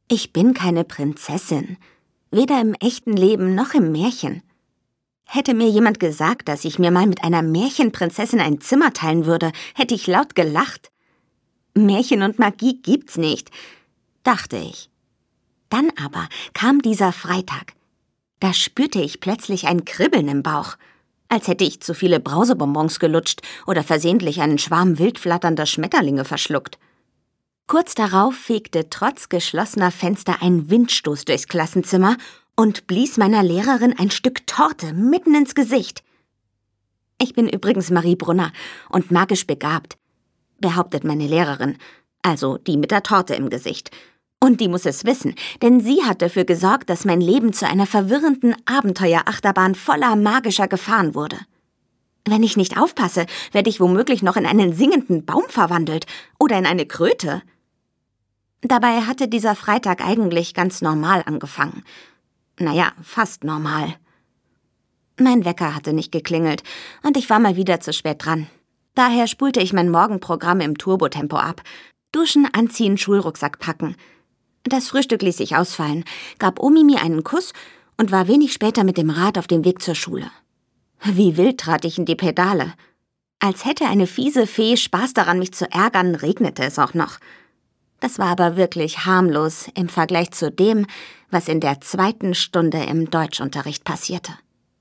Ich bin keine Prinzessin, weder im echten Leben noch im Märchen. Hätte mir jemand gesagt, dass ich mir mal mit einer Märchenprinzessin ein Zimmer teilen würde, hätte ich laut gelacht. Märchen und Magie gibt's nicht, dachte ich. Dann aber kam dieser Freitag. Da spürte ich plötzlich ein Kribbeln im Bauch, als hätte ich zu viele Brausebonbons gelutscht oder versehentlich einen Schwarm wild flatternder Schmetterlinge verschluckt. Kurz darauf fegte trotz geschlossener Fenster ein Windstoß durchs Klassenzimmer und blies meiner Lehrerin ein Stück Torte mitten ins Gesicht. Ich bin übrigens Marie Brunner und magisch begabt, behauptet meine Lehrerin, also die mit der Torte im Gesicht. Und die muss es wissen, denn sie hat dafür gesorgt, dass mein Leben zu einer verwirrenden Abenteuerachterbahn voller magischer Gefahren wurde. Wenn ich nicht aufpasse, werde ich womöglich noch in einen singenden Baum verwandelt oder in eine Kröte. Dabei hatte dieser Freitag eigentlich ganz normal angefangen. Naja, fast normal. Mein Wecker hatte nicht geklingelt und ich war mal wieder zu spät dran. Daher spulte ich mein Morgenprogramm im Turbotempo ab. Duschen, anziehen, Schulrucksack packen. Das Frühstück ließ ich ausfallen, gab Omi mir einen Kuss und war wenig später mit dem Rad auf dem Weg zur Schule. Wie wild trat ich in die Pedale. Als hätte eine fiese Fee Spaß daran, mich zu ärgern, regnete es auch noch. Das war aber wirklich harmlos im Vergleich zu dem, was in der 2. Stunde im Deutschunterricht passierte.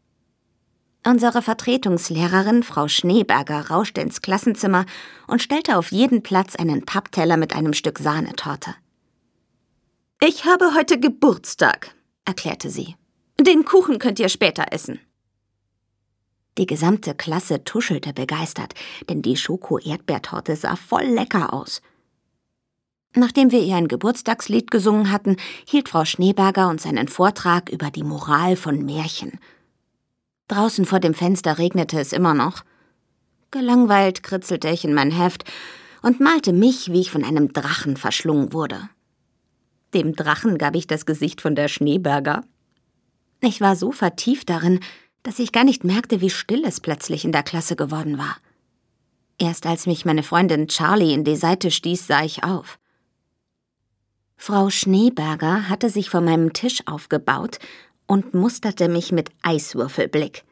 Unsere Vertretungslehrerin, Frau Schneeberger, rauschte ins Klassenzimmer und stellte auf jeden Platz einen Pappteller mit einem Stück Sahnetorte. »Ich habe heute Geburtstag«, erklärte sie. »Den Kuchen könnt ihr später essen.« Die gesamte Klasse tuschelte begeistert, denn die Schoko-Erdbeertorte sah voll lecker aus. Nachdem wir ihr ein Geburtstagslied gesungen hatten, hielt Frau Schneeberger uns einen Vortrag über die Moral von Märchen. Draußen vor dem Fenster regnete es immer noch. Gelangweilt kritzelte ich in mein Heft und malte mich, wie ich von einem Drachen verschlungen wurde. Dem Drachen gab ich das Gesicht von der Schneeberger. Ich war so vertieft darin, dass ich gar nicht merkte, wie still es plötzlich in der Klasse geworden war. Erst als mich meine Freundin Charlie in die Seite stieß, sah ich auf. Frau Schneeberger hatte sich vor meinem Tisch aufgebaut und musterte mich mit Eiswürfelblick.